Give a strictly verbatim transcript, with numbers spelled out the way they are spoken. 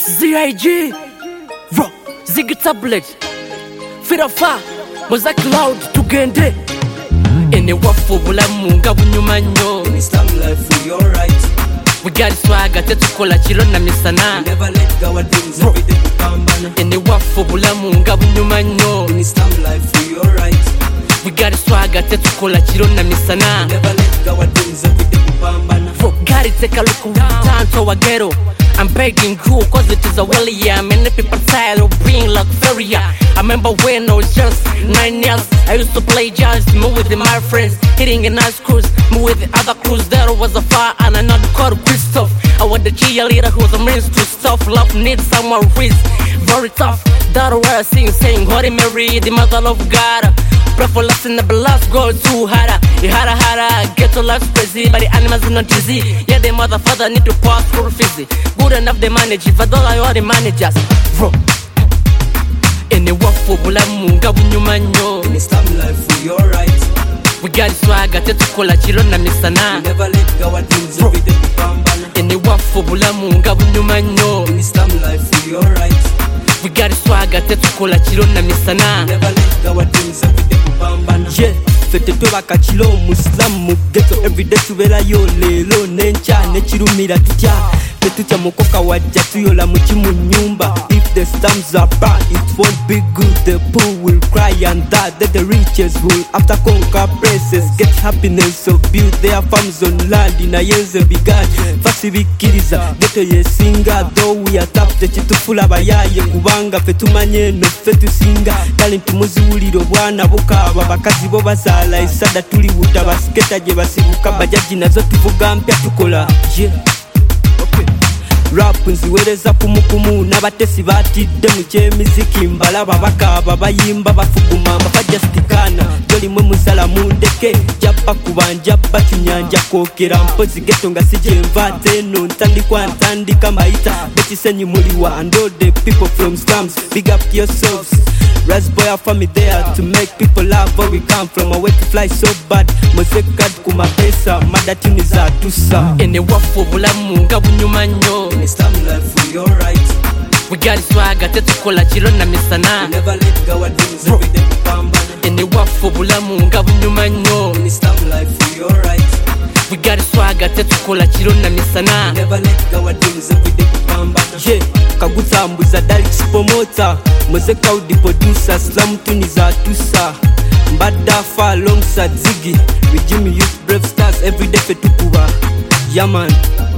Z I G Bro, Ziggy Tablet Firafa, Moza Cloud tugende Ene wafu bulamu nga bunyuma nnyo In Islam life we alright. We got swagger tetukola kiro na misana. We never let go our dreams every day kupambana. Ene wafu bulamu nga bunyuma nnyo In Islam life we alright. We got swagger tetukola kiro na misana. We never let go our dreams every day kupambana. For God, take a look around to our ghetto. I'm begging you, cause it is a well, yeah. Many people tired of being like Feria. I remember when I was just nine years, I used to play jazz, me with my friends, hitting a nice cruise, me with the other crews. There was a fire and another called Christoph. I was the cheerleader who was a means to stop. Love needs someone who is very tough. That's why I sing, saying, Holy Mary, the mother of God. Pray for us in the blast, go too harder. The harder, harder, get to life's crazy, but the animals are not easy. Yeah, the mother, father need to pass through fizzy. Good enough, they manage it, but all I want the managers. Bro, in the work for bulamu, gabunyuma nnyo. In Islam life we alright. We got swagger, tetukola kiro na misana. We never let go our dreams every day kupambana. In the work for bulamu, gabunyuma nnyo. In Islam life we alright. We got swagger, tetukola kiro na misana. We never let go our dreams every day kupambana. Yeah, fete tubaka kilo Muslim mu ghetto everyday tuberayo lelo nencha nechirumira tutya tetutya mukoka wajja tuyola mu kimu nyumba. If the storms are bad it won't be good, the poor will cry and that that the riches will after conquer places get happiness so build their farms on land in a yenze began fasibikiriza ghetto yesinga though we are tapped chitufula bayaye kubanga fetumanye no fetusinga talent muziwuliro bwana bukaba bakazi bo basala isada tuli wuta basketa je basibuka bajaji nazo tuvuga mpya tukola yeah. Okay. Rap nziwereza kumukumu n'abatesi batidde mu kyemiziki mbalaba bakaba bayimba bafuguma bafajastikana joli mwe musala mundeke jabba kubanja bakinyanja kokera mpozi geto nga sijemva teno ntandikwa ntandika mayita bekisenyi muliwa and all the people from slums big up yourselves. Raspboy are for me there to make people laugh where we come from. I wait to fly so bad mozeka kuma pesa madatuni za tusa. Ene wafu bulamu nga bunyuma nnyo. In Islam life we alright. We got swagger tetukola kiro na misana. We never let go our dreams every day kupambana. Ene wafu bulamu nga bunyuma nnyo. In Islam life we alright. We got swagger tetukola kiro na misana. We never let go our dreams every day kupambana. Yeah, kaguta mbuza Dalix promoter Mozeka udi producer Slam tuni za tusa Mbada fa alongside Ziggy with Jimmy Youth Brave Stars everyday fetukuba. Yeah man.